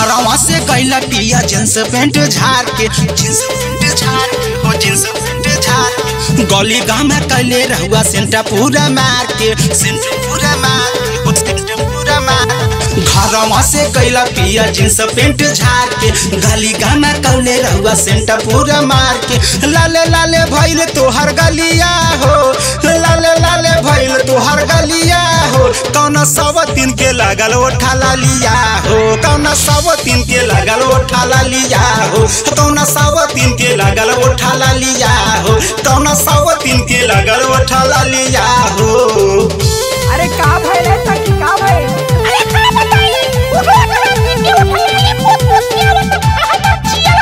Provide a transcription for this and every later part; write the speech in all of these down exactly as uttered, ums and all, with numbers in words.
घरवा से गैला पिया जींस पेंट झाड़ के जींस पेंट झाड़ के हो जींस पेंट झाड़ के गली गाँव में कैले रहुआ सेंटा पूरा मार के सेंटा पूरा मार के हो सेंटा पूरा मार घरवा से गैला पिया जींस पेंट झाड़ के गली गाँव में कैले रहुआ सेंटा पूरा मार के लाले लाले भइल तोहर गलिया हो लाले लाले भइल तोहर गलिया हो कौन सब दिन के लागल उठा लिया हो कौन सब दिन के लागल उठा लिया हो कौन सब दिन के लागल उठा लिया हो कौन सब दिन के लागल उठा लिया हो। अरे का भइल है सखी का भइल? अरे का बताई वो तो दिन के उठा ले बहुत खुशी आवत है चिया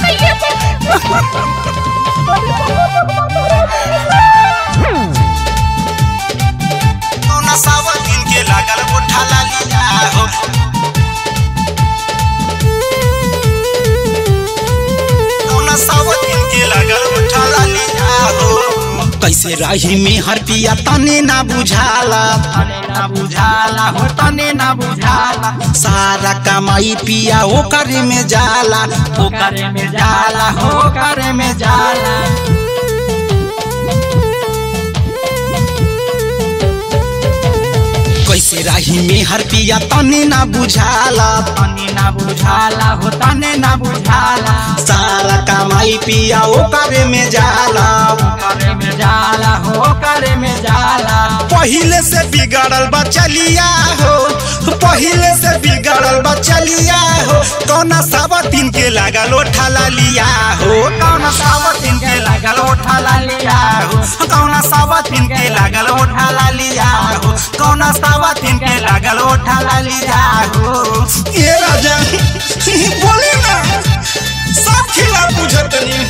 कौन सब दिन के लागल उठा लिया हो कौन सब दिन के लागल उठा लिया हो। कैसे रही में हर पिया तने ना बुझाला तने ना बुझाला हो तने ना बुझाला सारा कमाई पिया ओ करे में जाला ओ करे में जाला हो करे में जाला। कैसे रही में हर पिया तने ना बुझाला तने ना बुझाला हो तने ना बुझाला सारा कमाई पिया ओ करे में जाला ओ करे में जाला हो करे में जाला। पहिले से बिगड़ल बा चलिया हो पहिले से बिगड़ल बा चलिया हो कौन सब दिन के लागल उठा लिया हो कौन सब दिन के लागल उठा लिया हो कौन सब दिन के लागल उठा लिया हो कौन सब दिन के लागल उठा लिया हो। ये राजा बोले ना सब खिला बुझत नहीं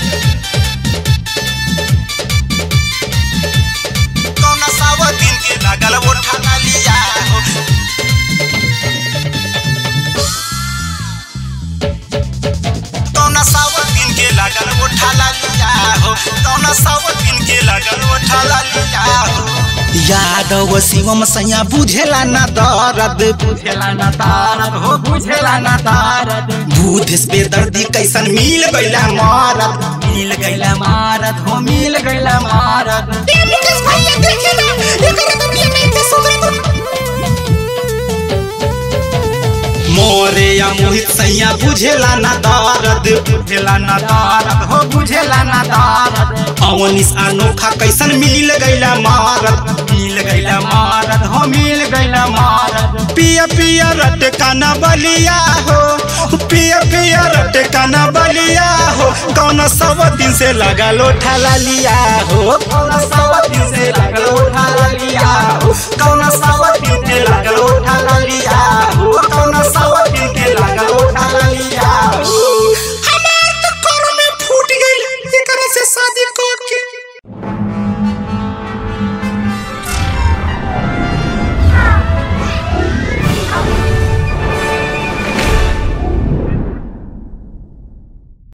कौन सब दिन के लागल उठा लिया हो कौन सब दिन के लागल उठा लिया हो कौन सब दिन के लागल उठा लिया हो। यादव शिवम सैया बुझेला ना दर्द बुझेला ना दर्द हो बुझेला ना दर्द बुधिस बेदर्दी कैसन मिल गइला मारत मिल गइला मारत हो मिल गइला मारत। ये मुकेश भैया देखे ना एकर दुनिया में इतने सुंदर मोरे या मोहित सैया बुझेला ना दर्द बुझेला ना दर्द हो बुझेला ना दर्द अवनिस अनोखा कैसन मिल गइला मारत मिल गइला मारत हो मिल गइला मारत। पिया पिया रट काना बलिया हो पिया पिया रट काना बलिया हो कौन सब दिन से लगल उठा लिया हो कौन सब दिन से लगल उठा लिया हो